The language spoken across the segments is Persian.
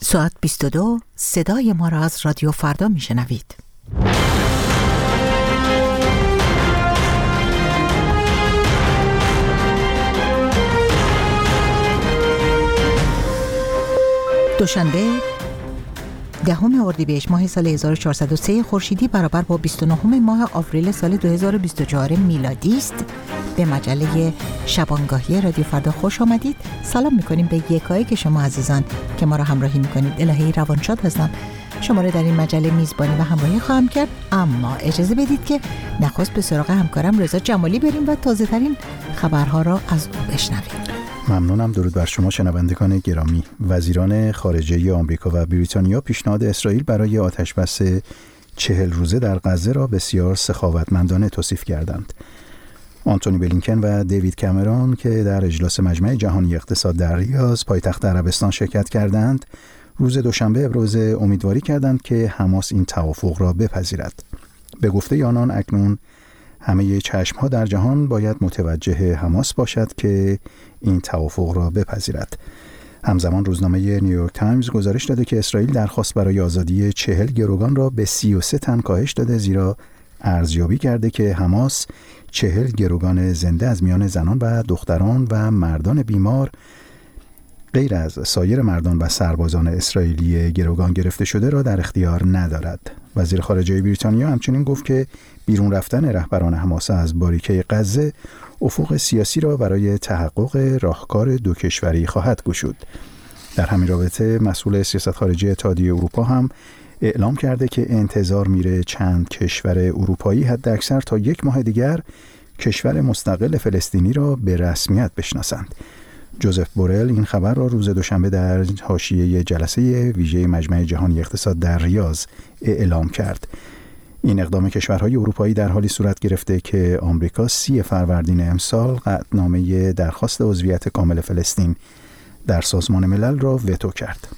ساعت 22 صدای ما را از رادیو فردا میشنوید. دوشنبه 10 اردیبهشت ماه سال 1403 خورشیدی برابر با 29 ماه آوریل سال 2024 میلادی است. به مجله شبانگاهی رادیو فردا خوش آمدید. سلام میکنیم به یکایی که شما عزیزان که ما را همراهی میکنید. الهی روانشاد هستم. شما را در این مجله میزبانی و همراهی خواهم کرد، اما اجازه بدید که نخست به سراغ همکارم رضا جمالی بریم و تازه ترین خبرها را از او بشنویم. ممنونم. درود بر شما شنوندگان گرامی. وزیران خارجه آمریکا و بریتانیا پیشنهاد اسرائیل برای آتشبس 40 روزه در غزه را بسیار سخاوتمندانه توصیف کردند. آنتونی بلینکن و دیوید کامرون که در اجلاس مجمع جهانی اقتصاد در ریاض پایتخت عربستان شرکت کردند، روز دوشنبه ابراز امیدواری کردند که حماس این توافق را بپذیرد. به گفته آنان اکنون همه چشم‌ها در جهان باید متوجه حماس باشد که این توافق را بپذیرد. همزمان روزنامه نیویورک تایمز گزارش داده که اسرائیل درخواست برای آزادی 40 گروگان را به 33 تن کاهش داده، زیرا ارزیابی کرده که حماس 40 گروگان زنده از میان زنان و دختران و مردان بیمار غیر از سایر مردان و سربازان اسرائیلی گروگان گرفته شده را در اختیار ندارد. وزیر خارجه بریتانیا همچنین گفت که بیرون رفتن رهبران حماس از باریکه غزه افق سیاسی را برای تحقق راهکار دو کشوری خواهد گشود. در همین رابطه مسئول سیاست خارجی اتحادیه اروپا هم اعلام کرده که انتظار میره چند کشور اروپایی حداکثر تا 1 ماه دیگر کشور مستقل فلسطینی را به رسمیت بشناسند. جوزف بورل این خبر را روز دوشنبه در حاشیه جلسه ویژه مجمع جهانی اقتصاد در ریاض اعلام کرد. این اقدام کشورهای اروپایی در حالی صورت گرفته که آمریکا 30 فروردین امسال قطعنامه درخواست عضویت کامل فلسطین در سازمان ملل را وتو کرد.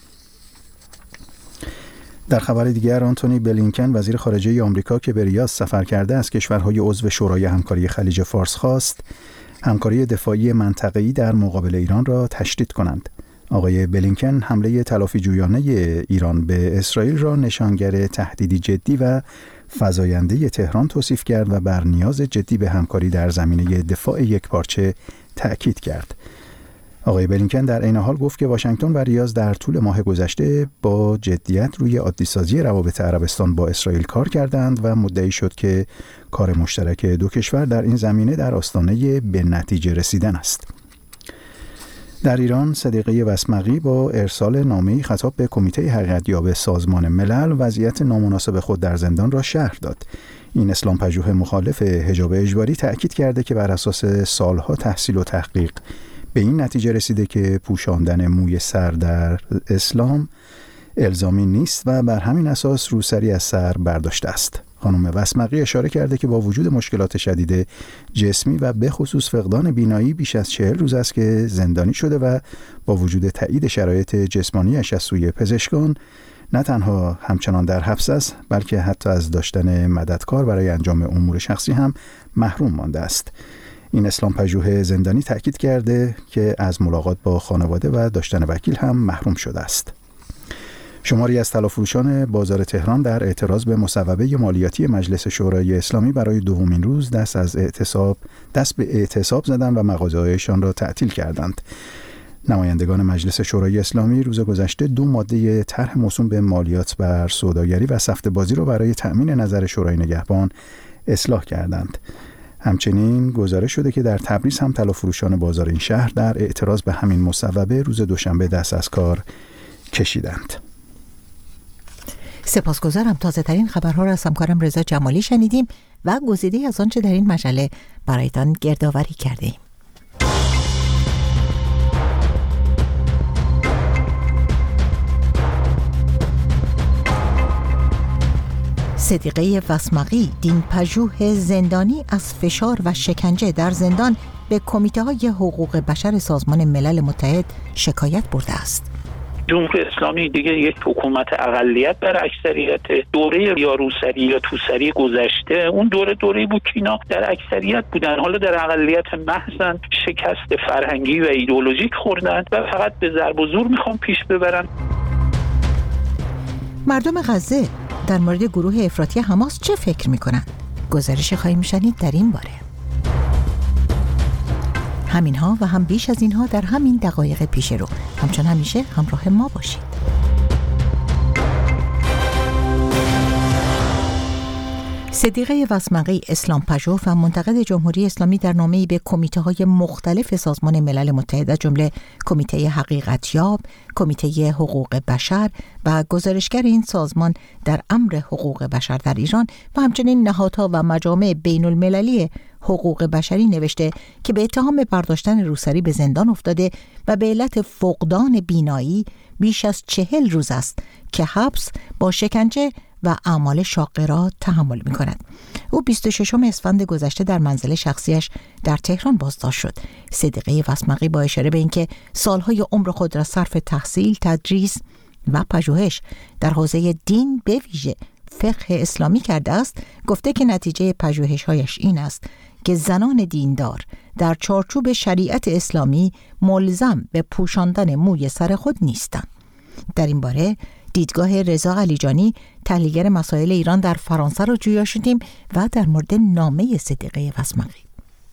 در خبر دیگر آنتونی بلینکن وزیر خارجه آمریکا که به ریاض سفر کرده از کشورهای عضو شورای همکاری خلیج فارس خواست همکاری دفاعی منطقه‌ای در مقابل ایران را تشدید کنند. آقای بلینکن حمله تلافی جویانه ایران به اسرائیل را نشانگر تهدیدی جدی و فزاینده تهران توصیف کرد و بر نیاز جدی به همکاری در زمینه دفاع یکپارچه تأکید کرد. آقای بلینکن در عین حال گفت که واشنگتن و ریاض در طول ماه گذشته با جدیت روی عادی‌سازی روابط عربستان با اسرائیل کار کردند و مدعی شد که کار مشترک دو کشور در این زمینه در آستانه به نتیجه رسیدن است. در ایران صدیقه وسمقی با ارسال نامه‌ای خطاب به کمیته حقیقت‌یاب سازمان ملل وضعیت نامناسب خود در زندان را شرح داد. این اسلام پژوه مخالف حجاب اجباری تأکید کرده که بر اساس سالها تحصیل و تحقیق به این نتیجه رسیده که پوشاندن موی سر در اسلام الزامی نیست و بر همین اساس روسری از سر برداشته است. خانم وسمقی اشاره کرده که با وجود مشکلات شدید جسمی و به خصوص فقدان بینایی بیش از 40 روز است که زندانی شده و با وجود تایید شرایط جسمانیش از سوی پزشکان نه تنها همچنان در حبس است، بلکه حتی از داشتن مددکار برای انجام امور شخصی هم محروم مانده است. این اسلام پژوه زندانی تأکید کرده که از ملاقات با خانواده و داشتن وکیل هم محروم شده است. شماری از طلافروشان بازار تهران در اعتراض به مصوبه مالیاتی مجلس شورای اسلامی برای دومین روز دست به اعتصاب زدند و مغازه‌هایشان را تعطیل کردند. نمایندگان مجلس شورای اسلامی روز گذشته 2 ماده طرح موسوم به مالیات بر سوداگری و سفته‌بازی را برای تأمین نظر شورای نگهبان اصلاح کردند. همچنین گزارش شده که در تبریز هم طلافروشان بازار این شهر در اعتراض به همین مصوبه روز دوشنبه دست از کار کشیدند. سپاسگزارم. تازه ترین خبرها را از همکارم رضا جمالی شنیدیم و گزیده از آنچه در این مجله برایتان گردآوری کردیم. صدیقه وسمقی دین پژوه زندانی از فشار و شکنجه در زندان به کمیته‌های حقوق بشر سازمان ملل متحد شکایت برده است. جمهوری اسلامی دیگه یک حکومت اقلیت بر اکثریت. دوره یا روسری یا توسری گذشته اون دوره بود که اینا در اکثریت بودن، حالا در اقلیت محضن، شکست فرهنگی و ایدئولوژیک خوردن و فقط به ضرب و زور میخوان پیش ببرن. مردم غزه در مورد گروه افراطی حماس چه فکر میکنند؟ گزارش خواهیم شنید در این باره. همینها و هم بیش از اینها در همین دقایق پیش رو. همچون همیشه همراه ما باشید. صدیقه وسمقی، اسلام پژوه و منتقد جمهوری اسلامی در نامه‌ای به کمیته‌های مختلف سازمان ملل متحد از جمله کمیته حقیقتیاب، کمیته حقوق بشر و گزارشگر این سازمان در امر حقوق بشر در ایران و همچنین نهادها و مجامع بین المللی حقوق بشری نوشته که به اتهام برداشتن روسری به زندان افتاده و به علت فقدان بینایی بیش از 40 روز است که حبس با شکنجه و اعمال شاقه را تحمل می کند. او 26 اسفند گذشته در منزل شخصیش در تهران بازداشت شد. صدیقه وسمقی با اشاره به اینکه سالهای عمر خود را صرف تحصیل، تدریس و پژوهش در حوزه دین به ویژه فقه اسلامی کرده است، گفته که نتیجه پژوهش‌هایش این است که زنان دیندار در چارچوب شریعت اسلامی ملزم به پوشاندن موی سر خود نیستند. در این باره دیدگاه رضا علیجانی، تحلیلگر مسائل ایران در فرانسه رو جویا شدیم و در مورد نامه صدیقه وسمقی.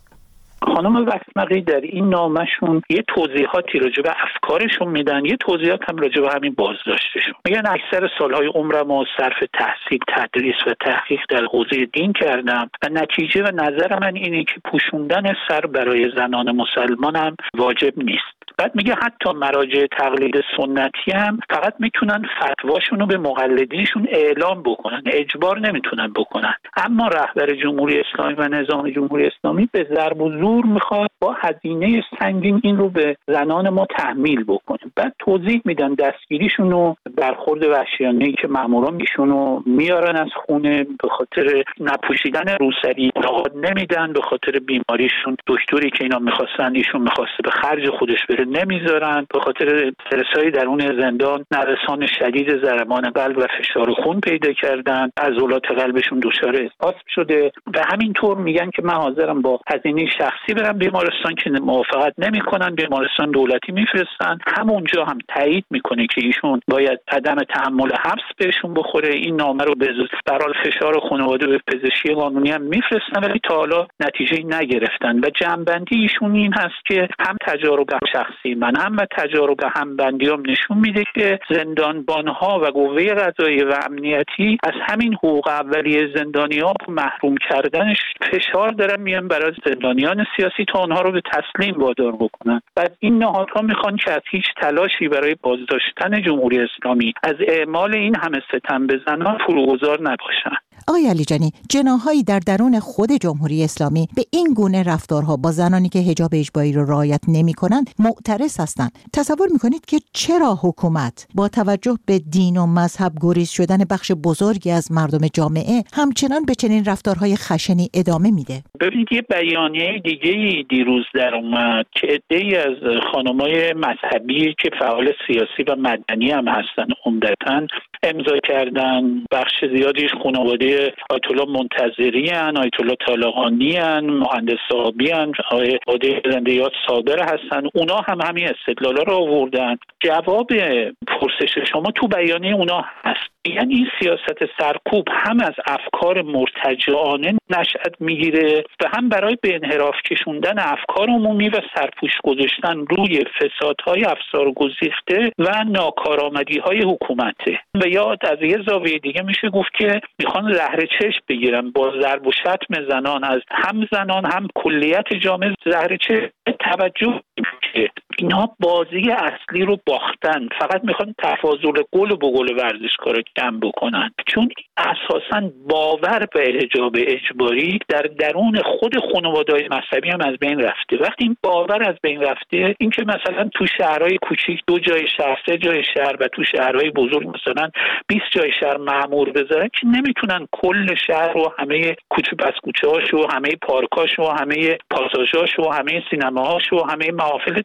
خانم وسمقی در این نامه‌شون یه توضیحاتی راجع به افکارشون میدن، یه توضیحات هم راجع به همین بازداشتشون. میگن اکثر سالهای عمرم رو صرف تحصیل، تدریس و تحقیق در حوزه دین کردم و نتیجه و نظر من اینه که پوشوندن سر برای زنان مسلمان هم واجب نیست. بعد میگه حتی مراجع تقلید سنتی هم فقط میتونن فتواشون رو به مقلدینشون اعلام بکنن، اجبار نمیتونن بکنن. اما رهبر جمهوری اسلامی و نظام جمهوری اسلامی به ضرب و زور میخواد با هزینه سنگین این رو به زنان ما تحمیل بکنه. بعد توضیح میدن دستگیریشون رو، برخورد وحشیانه‌ای که ماموران ایشون رو میارن از خونه به خاطر نپوشیدن روسری راحت نمیدن، به خاطر بیماریشون دکتری که اینا میخواستن ایشون میخواسته به خرج خودش بره نمیذارن، به خاطر استرسای درون زندان نرسان شدید ضربان قلب و فشار خون پیدا کردن، عضلات قلبشون دچار اسپاسم شده و همینطور میگن که من حاضرم با هزینه شخصی برم بیمارستان که موافقت نمیکنن، بیمارستان دولتی میفرستن. همونجا هم تایید میکنه که ایشون باید عدم تحمل حبس بهشون بخوره. این نامه رو به برای فشار خانواده به پزشکی قانونی هم میفرستن ولی تا حالا نتیجه نگرفتن و جنبندی ایشون این هست که هم تجارب شخصی من هم و تجارب همبندیام نشون میده که زندانبانها و قوه قضاییه و امنیتی از همین حقوق اولیه زندانیان محروم کردنش فشار دارن میان برای زندانیان سیاسی تا آنها رو به تسلیم وادار بکنن. بعد این نهادها میخوان که از هیچ تلاشی برای بازداشتن جمهوری اسلامی از اعمال این همه ستم به زنان فروگذار نباشن. آقای علیجانی، جناح‌هایی در درون خود جمهوری اسلامی به این گونه رفتارها با زنانی که حجاب اجباری را رعایت نمی‌کنند معترض هستند. تصور می‌کنید که چرا حکومت با توجه به دین و مذهب گریز شدن بخش بزرگی از مردم جامعه همچنان به چنین رفتارهای خشنی ادامه میده؟ ببینید یه بیانیه دیگه دیروز در اومد که عده‌ای از خانم‌های مذهبی که فعال سیاسی و مدنی هم هستن عمدتاً امضا کردن. بخش زیادیش خانواده آیت الله منتظری ان، آیت الله طالقانی ان، مهندس صاحبی ان، آقای زنده‌یاد صابر هستن. اونا هم همین استدلالا رو آوردن. جواب پرسش شما تو بیانیه اونا هست. یعنی این سیاست سرکوب هم از افکار مرتجعانه نشأت میگیره و هم برای به انحراف کشوندن افکار عمومی و سرپوش گذاشتن روی فسادهای افسار گسیخته و ناکارآمدی‌های حکومته. و یا از یه زاویه دیگه میشه گفت که میخوان زهر چشم بگیرن با ضرب و شتم زنان از هم زنان هم کلیت جامعه. زهر چشم توجه که اینها بازی اصلی رو باختن، فقط میخوان تفاضل گل با گل ورزشکارا کم بکنن، چون اساساً باور به حجاب اجباری در درون خود خانواده‌های مذهبی هم از بین رفته. وقتی این باور از بین رفته، این که مثلا تو شهرهای کوچیک 2 جای شهر 3 جای شهر و تو شهرهای بزرگ مثلا 20 جای شهر مأمور بذارن که نمیتونن کل شهر رو همه کوچه پس کوچه‌هاش و همه پارکاش و همه پاساژهاش و همه سینماهاش و همه محافل تفریح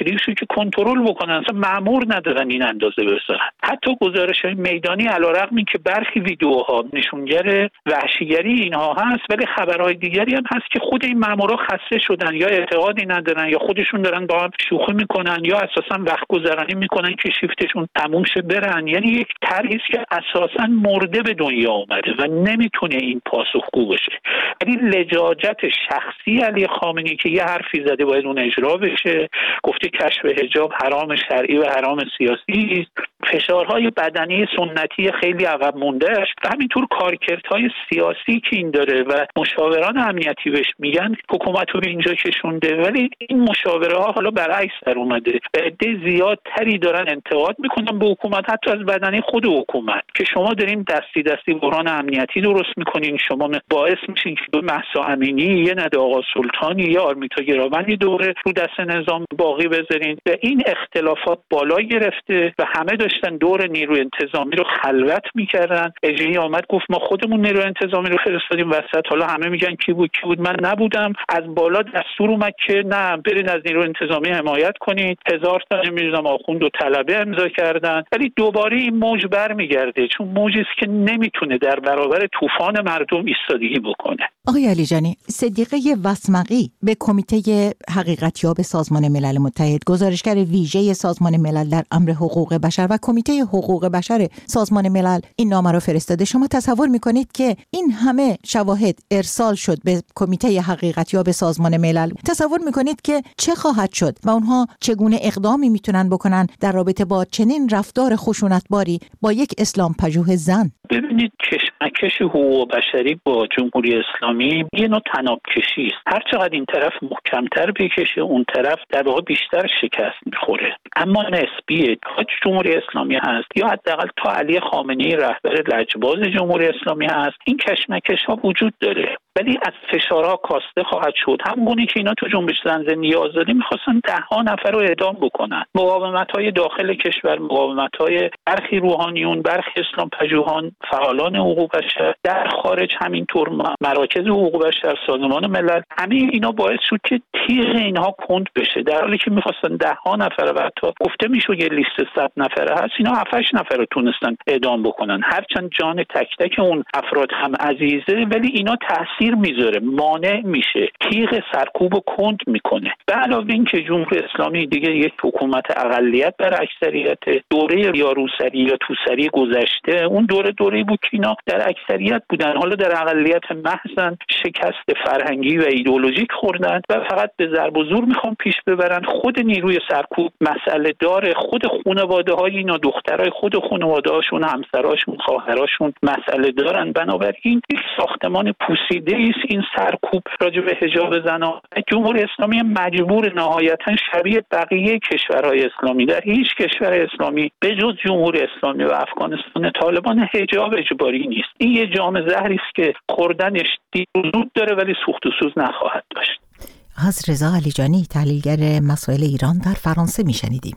رأیگیریشو که کنترل بکنن، اصلا مأمور ندارن این اندازه بذارن. حتی گزارش‌های میدانی علیرغم اینکه برخی ویدیوها نشونگر وحشیگری اینها هست، ولی خبرهای دیگری هم هست که خود این مأمورا خسته شدن یا اعتقادی ندارن یا خودشون دارن با هم شوخی میکنن یا اساسا وقت گذرانی میکنن که شیفتشون تموم شه برن. یعنی یک طرحی است که اساسا مرده به دنیا اومده و نمیتونه این پاسخگو بشه. یعنی لجاجت شخصی علی خامنه‌ای که یه حرفی زده باید اون اجرا بشه، گفته کشف حجاب حرام شرعی و حرام سیاسی است، فشارهای بدنی سنتی خیلی عقب موندهش و همینطور کارکردهای سیاسی که این داره و مشاوران امنیتی بهش میگن حکومت رو به اینجا کشونده، ولی این مشاوره ها حالا برعکس در اومده و عده زیادتری دارن انتقاد میکنن به حکومت، حتی از بدنه خود حکومت، که شما دارین دستی بحران امنیتی درست میکنین، شما باعث میشین که دو مهسا امینی، یه نده آقا سلطانی یا آرمیتا گراوندی دوره رو دست نظام باقی بذارین و این اختلافات بالا گرفته و همه داشتن دور نیروی انتظامی رو خلوت میکردن. اجری آمد گفت ما خودمون نیروی انتظامی رو فرستادیم وسط، حالا همه میگن کی بود من نبودم. از بالا دستور اومد که نه برید از نیروی انتظامی حمایت کنید، 1000 تا نمیدونم آخوند و طلبه امضا کردن، ولی دوباره این موج برمیگرده، چون موجی است که نمیتونه در برابر طوفان مردم ایستادگی بکنه. آقای علیجانی، صدیقه وسمقی به کمیته حقیقتیاب سازمان ملل متحد، گزارشگر ویژه سازمان ملل در امر حقوق بشر و کمیته حقوق بشر سازمان ملل این نامه را فرستاده. شما تصور میکنید که این همه شواهد ارسال شد به کمیته حقیقتیاب سازمان ملل، تصور میکنید که چه خواهد شد و اونها چگونه اقدامی میتونن بکنن در رابطه با چنین رفتار خشونتباری با یک اسلام پژوه زن؟ ببینید کشمکش حقوق بشری با جمهوری اسلامی یه نوع تناب کشی است. هر چقدر این طرف محکمتر بکشه اون طرف در واقع بیشتر شکست میخوره، اما نسبیه. تا جمهوری اسلامی هست یا حداقل تا علی خامنه‌ای رهبر لجباز جمهوری اسلامی هست، این کشمکش ها وجود داره، ولی از فشارها کاسته خواهد شد. همونی که اینا تو جنبش زن زندگی آزادی میخواستن 10 نفر رو اعدام بکنن. مقاومت‌های داخل کشور، مقاومت‌های برخی روحانیون، برخی اسلام پژوهان، فعالان حقوق بشر در خارج، همینطور مراکز حقوق بشر، سازمان ملل، همه اینا باعث شد که تیغ اینها کند بشه، در حالی که میخواستن 10 نفر و حتی گفته میشد یه لیست 100 نفره هست، اینا 7-8 نفر رو تونستن اعدام بکنن. هرچند جان تک تک اون افراد هم عزیزه، ولی اینا تاثیر میذاره، مانع میشه، تیغ سرکوب رو کند میکنه. به علاوه این که جمهوری اسلامی دیگه یک حکومت اقلیت بر اکثریت، دوره یا روسری یا توسری گذشته اون دوره‌ای بود که اینا در اکثریت بودن، حالا در اقلیت محضن، شکست فرهنگی و ایدئولوژیک خوردن و فقط به ضرب و زور میخوان پیش ببرن. خود نیروی سرکوب مسئله داره، خود خانواده‌های اینا، دخترای خود خانواده‌هاشون، همسراشون، خواهراشون مسئله دارن. بنابراین یک ساختمان پوسیده است این سرکوب راجع به حجاب زنان. جمهوری اسلامی مجبور نهایتا شبیه بقیه کشورهای اسلامی، در هیچ کشور اسلامی به جز جمهوری اسلامی و افغانستان طالبان حجاب اجباری نیست. این یه جام زهری است که خوردنش زود داره ولی سوخت و سوز نخواهد داشت. از رضا علیجانی، تحلیلگر مسائل ایران در فرانسه میشنیدیم.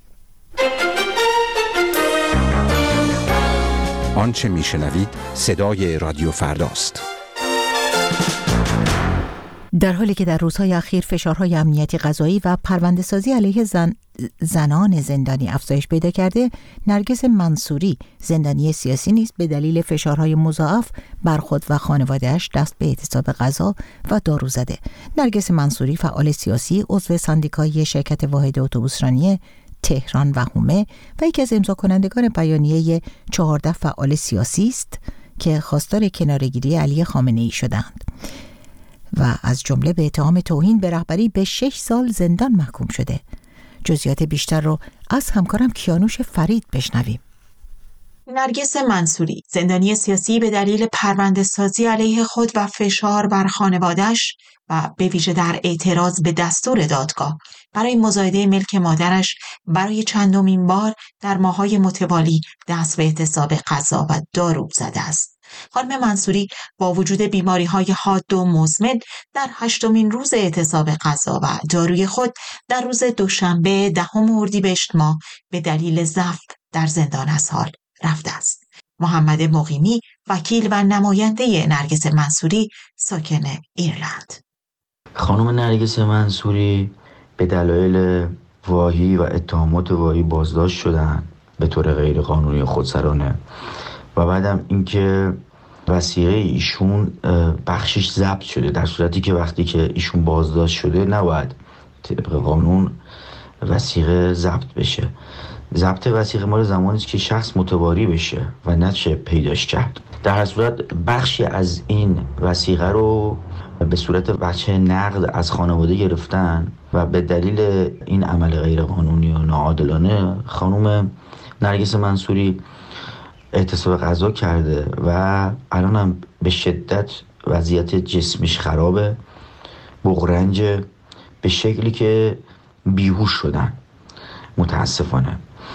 آنچه میشنوید صدای رادیو فرداست. در حالی که در روزهای اخیر فشارهای امنیتی قضایی و پرونده‌سازی علیه زنان زندانی افزایش پیدا کرده، نرگس منصوری، زندانی سیاسی نیز به دلیل فشارهای مضاعف بر خود و خانواده‌اش دست به اعتصاب غذا و دارو زده. نرگس منصوری فعال سیاسی، عضو سندیکای شرکت واحد اتوبوسرانی تهران و حومه و یکی از امضا کنندگان بیانیه 14 فعال سیاسی است که خواستار کناره‌گیری علی خامنه‌ای شدند و از جمله به اتهام توهین به رهبری به 6 سال زندان محکوم شده. جزئیات بیشتر رو از همکارم کیانوش فرید بشنویم. نرگس منصوری، زندانی سیاسی به دلیل پرونده‌سازی علیه خود و فشار بر خانواده‌اش و به ویژه در اعتراض به دستور دادگاه برای مزایده ملک مادرش برای چندمین بار در ماه‌های متوالی دست به اعتصاب غذا و دارو زده است. خانم منصوری با وجود بیماری‌های حاد و مزمن در 8مین روز اعتصاب غذا و داروی خود در روز دوشنبه 10 اردیبهشت ماه به دلیل ضعف در زندان از حال رفته است. محمد مقیمی، وکیل و نماینده نرگس منصوری، ساکن ایرلند. خانم نرگس منصوری به دلایل واهی و اتهامات واهی بازداشت شدن به طور غیر قانونی خودسرانه و بعدم اینکه وثیقه ایشون بخشش ضبط شده، در صورتی که وقتی که ایشون بازداشت شده نباید طبق قانون وثیقه ضبط بشه. ضبط وثیقه مال زمانی است که شخص متواری بشه و نشه پیداش کرد. در هر صورت بخشی از این وثیقه رو به صورت وجه نقد از خانواده گرفتن و به دلیل این عمل غیر قانونی و ناعادلانه خانم نرگس منصوری اعتصاب غذا کرده و الان هم به شدت وضعیت جسمش خرابه، بغرنج، به شکلی که بیهوش شدن متاسفانه.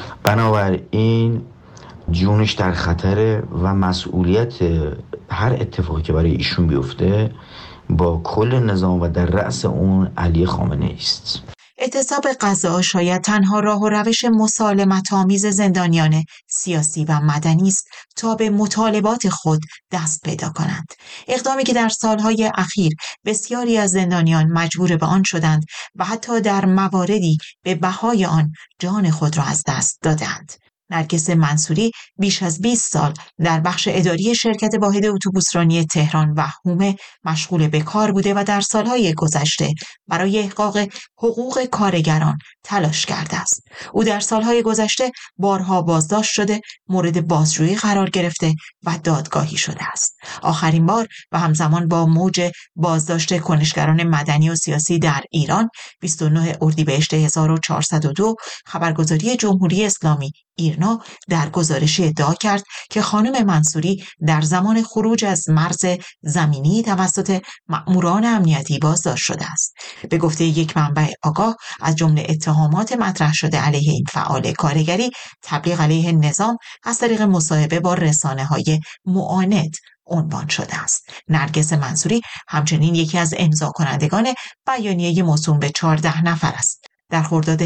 بنابراین جونش در خطره و مسئولیت هر اتفاقی که برای ایشون بیفته با کل نظام و در رأس اون علی خامنه‌ای است. اعتصاب غذا شاید تنها راه و روش مسالمت‌آمیز زندانیان سیاسی و مدنی است تا به مطالبات خود دست پیدا کنند. اقدامی که در سالهای اخیر بسیاری از زندانیان مجبور به آن شدند و حتی در مواردی به بهای آن جان خود را از دست دادند. نرگس منصوری بیش از 20 سال در بخش اداری شرکت واحد اتوبوسرانی تهران و حومه مشغول به کار بوده و در سالهای گذشته برای احقاق حقوق کارگران تلاش کرده است. او در سالهای گذشته بارها بازداشت شده، مورد بازجویی قرار گرفته و دادگاهی شده است. آخرین بار و همزمان با موج بازداشت کنشگران مدنی و سیاسی در ایران 29 اردیبهشت 1402 خبرگزاری جمهوری اسلامی ایرنا در گزارشی ادعا کرد که خانم منصوری در زمان خروج از مرز زمینی توسط مأموران امنیتی بازداشت شده است. به گفته یک منبع آگاه، از جمله اتهامات مطرح شده علیه این فعال کارگری، تبلیغ علیه نظام از طریق مصاحبه با رسانه‌های معاند عنوان شده است. نرگس منصوری همچنین یکی از امضا کنندگان بیانیه موسوم به 14 نفر است. در خرداد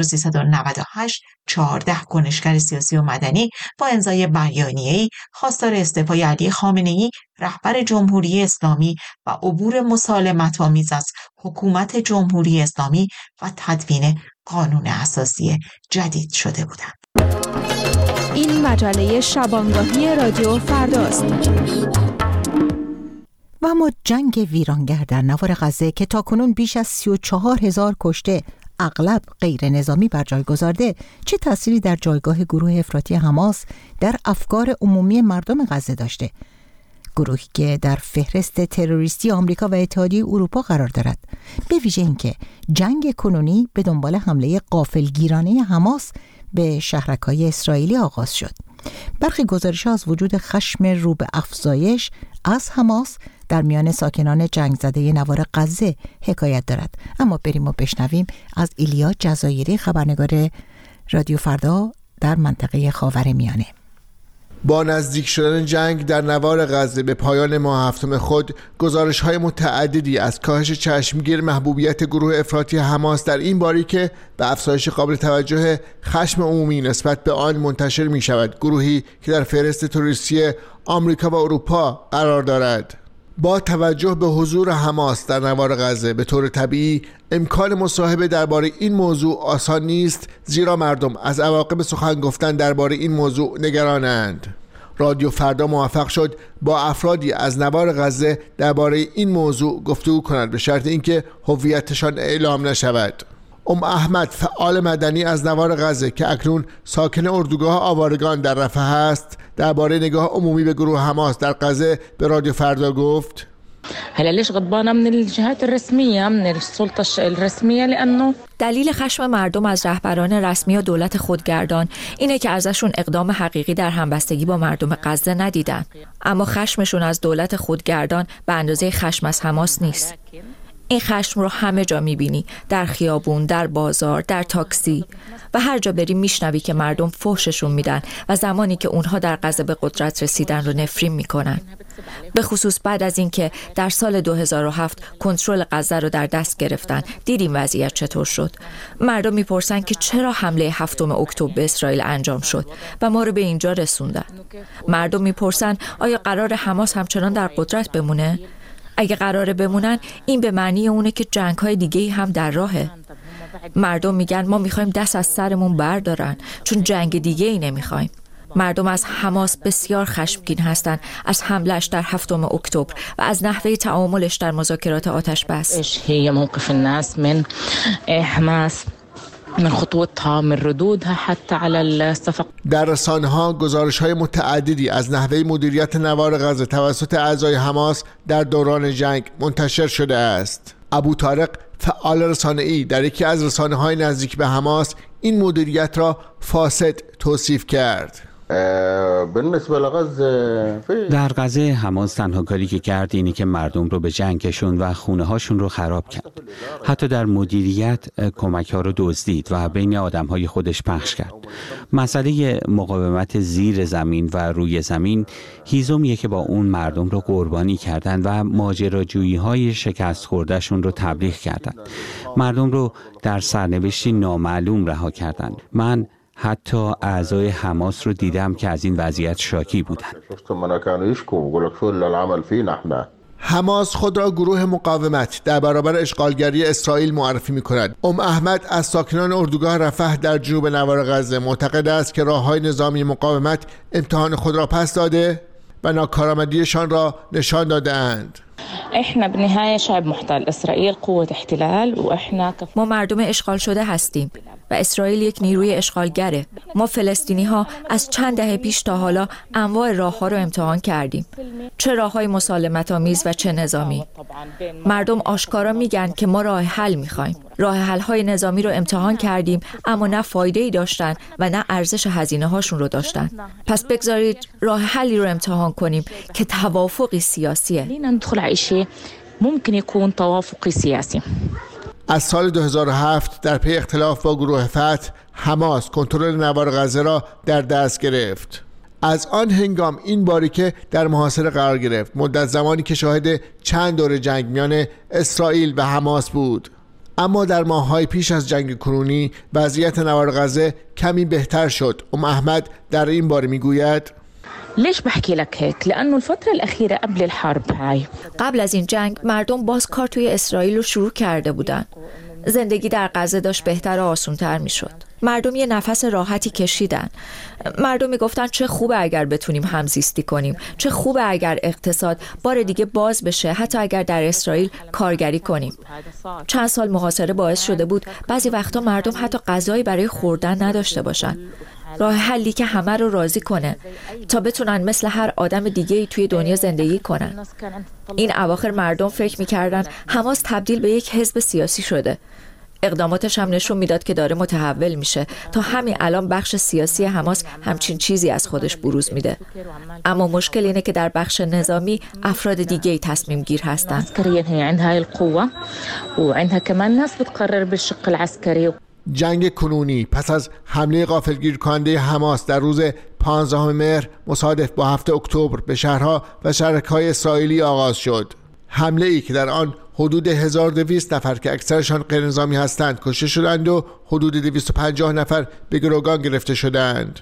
1398 14 کنشگر سیاسی و مدنی با امضای بیانیه‌ای خواستار استعفای علی خامنه‌ای رهبر جمهوری اسلامی و عبور مسالمت‌آمیز از حکومت جمهوری اسلامی و تدوین قانون اساسی جدید شده بودند. این مجله شبانگاهی رادیو فرداست. و اما جنگ ویرانگر در نوار غزه که تاکنون بیش از 34,000 کشته اغلب غیر نظامی بر جای گذارده، چه تأثیری در جایگاه گروه افراطی حماس در افکار عمومی مردم غزه داشته؟ گروهی که در فهرست تروریستی آمریکا و اتحادیه اروپا قرار دارد، به ویژه اینکه جنگ کنونی به دنبال حمله غافلگیرانه حماس به شهرک‌های اسرائیلی آغاز شد. برخی گزارش‌ها از وجود خشم رو به افزایش از حماس در میان ساکنان جنگ زده نوار غزه حکایت دارد. اما بریم و بشنویم از ایلیا جزایری، خبرنگار رادیو فردا در منطقه خاورمیانه. با نزدیک شدن جنگ در نوار غزه به پایان ماه هفتم خود، گزارش‌های متعددی از کاهش چشمگیر محبوبیت گروه افراطی حماس در این باری که به افزایش قابل توجه خشم عمومی نسبت به آن منتشر می‌شود، گروهی که در فهرست تروریستی آمریکا و اروپا قرار دارد. با توجه به حضور حماس در نوار غزه، به طور طبیعی امکان مصاحبه درباره این موضوع آسان نیست، زیرا مردم از عواقب سخن گفتن درباره این موضوع نگرانند. رادیو فردا موفق شد با افرادی از نوار غزه درباره این موضوع گفتگو کند، به شرط اینکه هویتشان اعلام نشود. احمد، فعال مدنی از نوار غزه که اکنون ساکن اردوگاه آوارگان در رفح است، درباره نگاه عمومی به گروه حماس در غزه به رادیو فردا گفت: هلا ليش غضبانه من الجهات الرسميه من السلطه الرسميه لانه دلیل خشم مردم از رهبران رسمی و دولت خودگردان اینه که ازشون اقدام حقیقی در همبستگی با مردم غزه ندیدن، اما خشمشون از دولت خودگردان به اندازه خشم از حماس نیست. این خشم رو همه جا میبینی، در خیابون، در بازار، در تاکسی و هر جا بری میشنوی که مردم فحششون میدن و زمانی که اونها در غزه به قدرت رسیدن رو نفرین میکنن. به خصوص بعد از اینکه در سال 2007 کنترل غزه رو در دست گرفتن، دیدیم وضعیت چطور شد. مردم میپرسن که چرا حمله 7 اکتبر به اسرائیل انجام شد و ما رو به اینجا رسوندن. مردم میپرسن آیا قرار حماس همچنان در قدرت بمونه؟ اگه قراره بمونن، این به معنی اونه که جنگ‌های دیگه‌ای هم در راهه. مردم میگن ما میخوایم دست از سرمون بردارن چون جنگ دیگه ای نمیخوایم. مردم از حماس بسیار خشمگین هستند از حمله‌اش در 7 اکتبر و از نحوه تعاملش در مذاکرات آتش بس. هي موقف الناس من حماس من خطوتها من ردودها حتى على الصفق. در رسانه‌ها گزارش‌های متعددی از نحوه مدیریت نوار غزه توسط اعضای حماس در دوران جنگ منتشر شده است. ابو طارق فعال رسانه‌ای در یکی از رسانه‌های نزدیک به حماس این مدیریت را فاسد توصیف کرد. در غزه حماس تنها کاری که کرد اینه که مردم رو به جنگ کشوند و خونه هاشون رو خراب کرد. حتی در مدیریت کمک ها رو دزدید و بین آدم های خودش پخش کرد. مسئله مقاومت زیر زمین و روی زمین هیزمیه که با اون مردم رو قربانی کردن و ماجراجویی های شکست خوردهشون رو تبلیغ کردن. مردم رو در سرنوشتی نامعلوم رها کردن. من حتی اعضای حماس رو دیدم که از این وضعیت شاکی بودن. حماس خود را گروه مقاومت در برابر اشغالگری اسرائیل معرفی می‌کند. احمد از ساکنان اردوگاه رفح در جنوب نوار غزه معتقد است که راه‌های نظامی مقاومت امتحان خود را پس داده و ناکارآمدیشان را نشان داده‌اند. احنا بالنهايه شعب محتل اسرائیل قوه احتلال و احنا ما مردم اشغال شده هستیم و اسرائیل یک نیروی اشغالگره. ما فلسطینی ها از چند دهه پیش تا حالا انواع راه ها رو امتحان کردیم، چه راه های مسالمت آمیز و چه نظامی. مردم آشکارا میگن که ما راه حل میخوایم. راه حل های نظامی رو امتحان کردیم اما نه فایده ای داشتن و نه ارزش هزینه هاشون رو داشتن. پس بگذارید راه حلی رو امتحان کنیم که توافقی سیاسیه. ممکن يكون توافقی سیاسی. از سال 2007 در پی اختلاف با گروه فتح، حماس کنترل نوار غزه را در دست گرفت. از آن هنگام این باریکه در محاصره قرار گرفت، مدت زمانی که شاهد چند دور جنگ میان اسرائیل و حماس بود. اما در ماه‌های پیش از جنگ کنونی وضعیت نوار غزه کمی بهتر شد. احمد در این باره میگوید: ليش بحكي لك هيك؟ لأنه الفترة الأخيرة قبل الحرب هاي قبل از این جنگ مردم باز کار توی اسرائیل رو شروع کرده بودن. زندگی در غزه داشت بهتر و آسان‌تر میشد. مردم یه نفس راحتی کشیدن. مردم میگفتن چه خوبه اگر بتونیم همزیستی کنیم، چه خوبه اگر اقتصاد بار دیگه باز بشه، حتی اگر در اسرائیل کارگری کنیم. چند سال محاصره باعث شده بود بعضی وقتا مردم حتی غذایی برای خوردن نداشته باشن. راه حلی که همه رو راضی کنه تا بتونن مثل هر آدم دیگه‌ای توی دنیا زندگی کنن. این اواخر مردم فکر می‌کردن حماس تبدیل به یک حزب سیاسی شده. اقداماتش هم نشون میداد که داره متحول میشه. تا همین الان بخش سیاسی حماس همچین چیزی از خودش بروز میده. اما مشکل اینه که در بخش نظامی افراد دیگه‌ای تصمیم گیر هستن. عسکریاً هي عندها القوة وعندها كمان ناس بتقرر بالشق العسكري. جنگ کنونی پس از حمله غافلگیر کننده حماس در روز 15 مهر مصادف با 7 اکتبر به شهرها و شهرک‌های اسرائیلی آغاز شد. حمله ای که در آن حدود 1200 نفر که اکثرشان غیر نظامی هستند کشته شدند و حدود 250 نفر به گروگان گرفته شدند.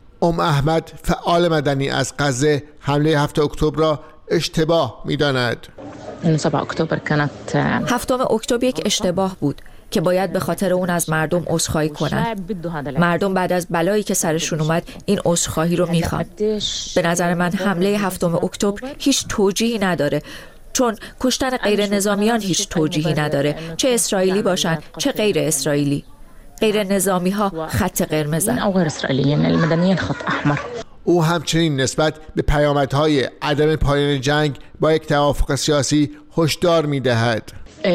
احمد فعال مدنی از غزه حمله 7 اکتبر را اشتباه می‌داند. 7 اکتبر کانت 7 اکتبر یک اشتباه بود که باید به خاطر اون از مردم عذرخواهی کنن. مردم بعد از بلایی که سرشون اومد این عذرخواهی رو میخوان. به نظر من حمله 7 اکتبر هیچ توجیهی نداره، چون کشتن غیر نظامیان هیچ توجیهی نداره، چه اسرائیلی باشن چه غیر اسرائیلی. غیر نظامی ها خط قرمزن. او غیر اسرائیلیین المدنیین خط احمر. او همچنین نسبت به پیامدهای عدم پایان جنگ با یک توافق سیاسی هشدار میدهد.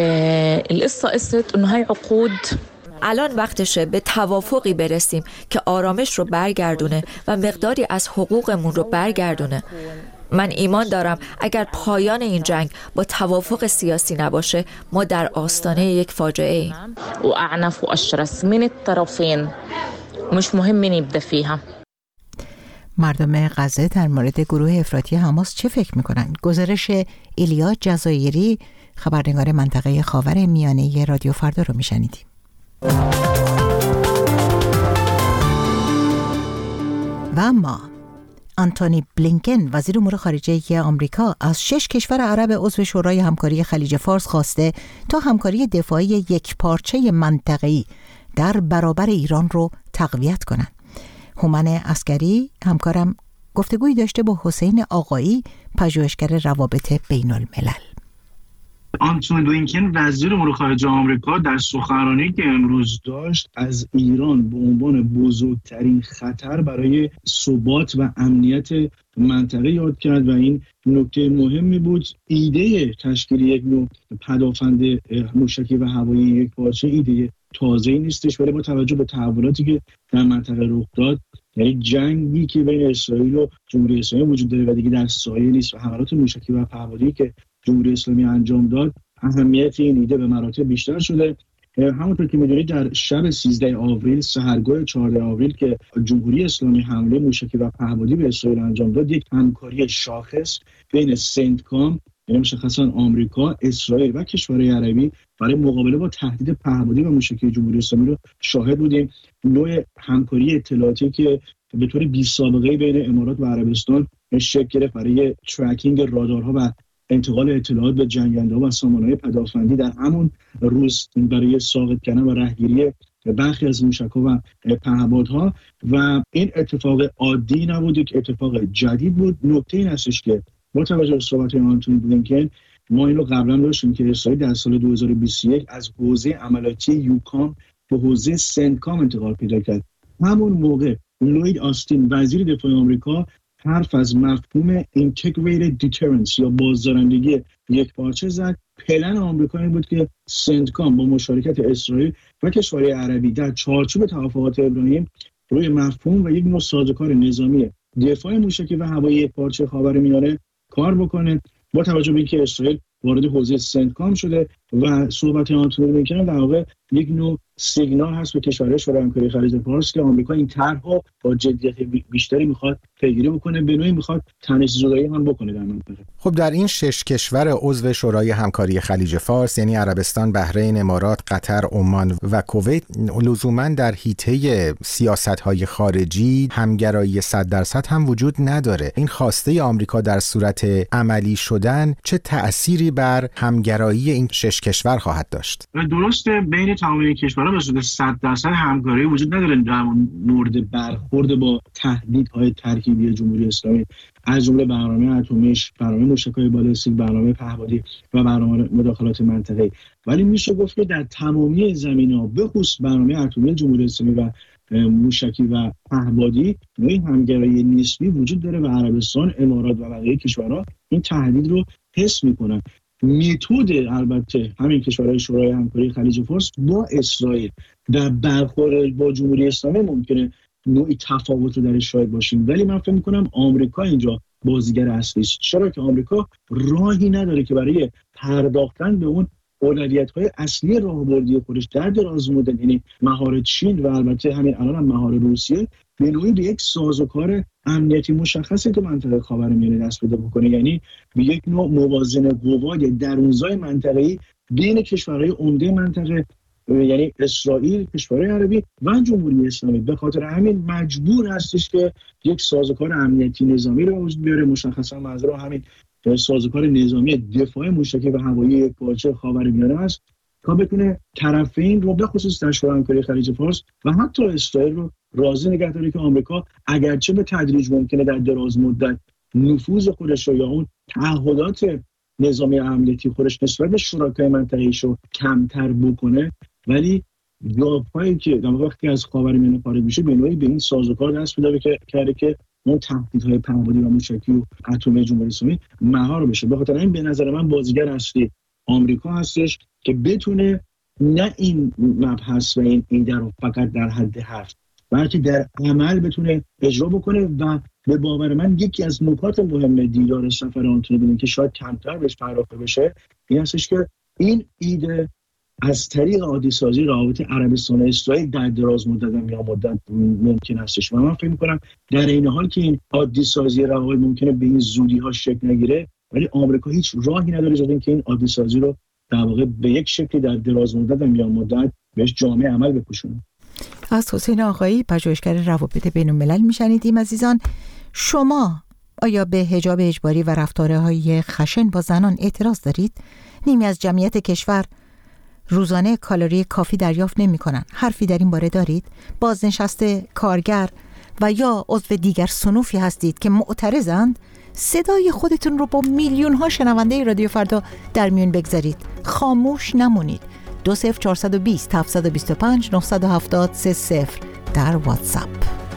القصة قصة انه هاي عقود الان وقتشه به توافقی برسیم که آرامش رو برگردونه و مقداری از حقوقمون رو برگردونه. من ایمان دارم اگر پایان این جنگ با توافق سیاسی نباشه ما در آستانه یک فاجعه ایم. و اعنف و اشرس من الطرفین مش مهم نبدا فيها. مردم غزه در مورد گروه افراطی حماس چه فکر میکنن؟ گزارش ایلیا جزایری، خبرنگار منطقه خاورمیانه رادیو فردا رو میشنیدیم. و اما آنتونی بلینکن وزیر امور خارجه آمریکا از 6 کشور عرب عضو شورای همکاری خلیج فارس خواسته تا همکاری دفاعی یکپارچه منطقه‌ای در برابر ایران رو تقویت کنند. هومن عسکری همکارم گفتگویی داشته با حسین آقایی، پژوهشگر روابط بین الملل. آنتونی بلینکن وزیر امور خارجه آمریکا در سخنرانی که امروز داشت از ایران به عنوان بزرگترین خطر برای ثبات و امنیت منطقه یاد کرد و این نکته مهمی بود. ایده تشکیل یک نوع پدافند موشکی و هوایی یکپارچه ایده تازه‌ای نیستش، ولی با توجه به تحولاتی که در منطقه رخ داد، یعنی جنگی که بین اسرائیل و جمهوری اسلامی وجود داره و دیگه در سایه نیست و حملات موشکی و پهپادی که جمهوری اسلامی انجام داد، اهمیت این ایده به مراتب بیشتر شده. همونطور که می‌دونید در شب 13 آوریل سحرگاه 14 آوریل که جمهوری اسلامی حمله موشکی و پهپادی به اسرائیل انجام داد، یک همکاری شاخص بین سنتکام، یعنی مشخصا آمریکا، اسرائیل و کشورهای عربی برای مقابله با تهدید پهپادی و موشکی جمهوری اسلامی رو شاهد بودیم. نوع همکاری اطلاعاتی که به طور بی‌سابقه بین امارات و عربستان شکل گرفت برای ترکینگ رادارها و انتقال اطلاعات به جنگنده‌ها و سامانه‌های پدافندی در همون روز برای ساقط کردن و رهگیری برخی از موشک‌ها و پهپادها، و این اتفاق عادی نبود، یک اتفاق جدید بود. نکته این هستش که با توجه به صحبت آنتونی بلینکن، ما اینو قبلا داشتیم که اسرائیل در سال 2021 از حوزه عملیاتی یوکام به حوزه سنتکام انتقال پیدا کرد. همون موقع لوید آستین وزیر دفاع آمریکا حرف از مفهوم integrated deterrence یا بازدارندگی یکپارچه زد. پلن آمریکا این بود که سنتکام با مشارکت اسرائیل و کشورهای عربی در چارچوب توافقات ابراهیم روی مفهوم و یک نوع سازوکار نظامی دفاع موشکی و هوایی یکپارچه خاورمیانه کار بکنه. با توجه به اینکه اسرائیل وارد حوزه سنتکام شده و صحبت آنتونی بلینکن در واقع یک نوع سیگنال هست به کشورهای شورای همکاری خلیج فارس که آمریکا این طرحو با جدیت بیشتری میخواد پیگیری بکنه، به نوعی میخواد تنش‌زدایی هم بکنه در منطقه. خب در این 6 کشور عضو شورای همکاری خلیج فارس، یعنی عربستان، بحرین، امارات، قطر، عمان و کویت، لزوما در حیطه سیاست‌های خارجی همگرایی 100% هم وجود نداره. این خواسته آمریکا در صورت عملی شدن چه تأثیری بر همگرایی این 6 کشور خواهد داشت؟ درسته بین تمام این کشورها به صورت 100% همکاری وجود نداره در مورد برخورد با تهدیدهای ترکیبی جمهوری اسلامی، از جمله برنامه اتمیش، برنامه موشک‌های بالستیک، برنامه پهپادی و برنامه مداخلات منطقه‌ای. ولی میشه گفت که در تمامی زمینه‌ها، به خصوص برنامه اتمی جمهوری اسلامی و موشکی و پهپادی، نوعی همگرایی نسبی وجود داره و عربستان، امارات و بقیه کشورها این تهدید رو حس میکنن. متد البته همین کشورهای شورای همکاری خلیج فارس با اسرائیل در برخورد با جمهوری اسلامی ممکنه نوعی تفاوت رو درش شاهد باشیم، ولی من فکر می‌کنم آمریکا اینجا بازیگر اصلی است. چرا که آمریکا راهی نداره که برای پرداختن به اون اولویت‌های اصلی راهبردی خودش در دراز مدت، یعنی مهار چین و البته همین الان هم مهار روسیه، به نوعی به یک سازوکار امنیتی مشخصی تو منطقه خاورمیانه دست پیدا بکنه، یعنی به یک نوع موازنه قوای درونزای منطقه‌ای بین کشورهای عمده منطقه، یعنی اسرائیل، کشورهای عربی و جمهوری اسلامی. به خاطر همین مجبور هستش که یک سازوکار امنیتی نظامی رو وجود بیاره. مشخصا منظور همین سازوکار نظامی دفاع موشکی و هوایی یکپارچه خاورمیانه است تا بتونه طرفین رو به خصوص در شورای همکاری خلیج فارس و حتی اسرائیل رو راضی نگه داره که آمریکا اگرچه به تدریج ممکنه در دراز مدت نفوذ خودش رو یا اون تعهدات نظامی امنیتی خودش نسبت به شرکای منطقه‌ایش رو کمتر بکنه، ولی گاپ‌هایی که در وقتی از خاورمیانه خارج میشه به نوعی به این سازوکار دست پیدا کرده که اون تهدیدهای پهپادی و موشکی و اتمی جمهوری اسلامی مهار بشه. به خاطر این به نظر من بازیگر اصلی آمریکا هستش که بتونه نه این مبحث و این ایده رو فقط در حد حرف بلکه در عمل بتونه اجرا بکنه. و به باور من یکی از نکات مهم دیدار سفر آنتونی بلینکن که شاید کمتر بهش پرداخته بشه این هستش که این ایده از طریق عادی سازی روابط عربستان و اسرائیل در دراز مدت و میان مدت ممکن هستش. و من فکر می‌کنم در این حال که این عادی سازی روابط ممکنه به این زودی‌ها شکل نگیره، ولی آمریکا هیچ راهی نداره جز اینکه این عادی سازی رو در واقع به یک شکلی در دراز مدت و میان مدت بهش جامع عمل بپوشونه. از حسین آقایی، پژوهشگر روابط بین الملل میشنیدیم. عزیزان، شما آیا به حجاب اجباری و رفتارهای خشن با زنان اعتراض دارید؟ نیمی از جمعیت کشور روزانه کالری کافی دریافت نمی کنند. حرفی در این باره دارید؟ بازنشسته، کارگر و یا عضو دیگر صنوفی هستید که معترضند؟ صدای خودتون رو با میلیون ها شنونده رادیو فردا در میون بگذارید. خاموش نمونید. 20420 725 970 30 در واتساپ.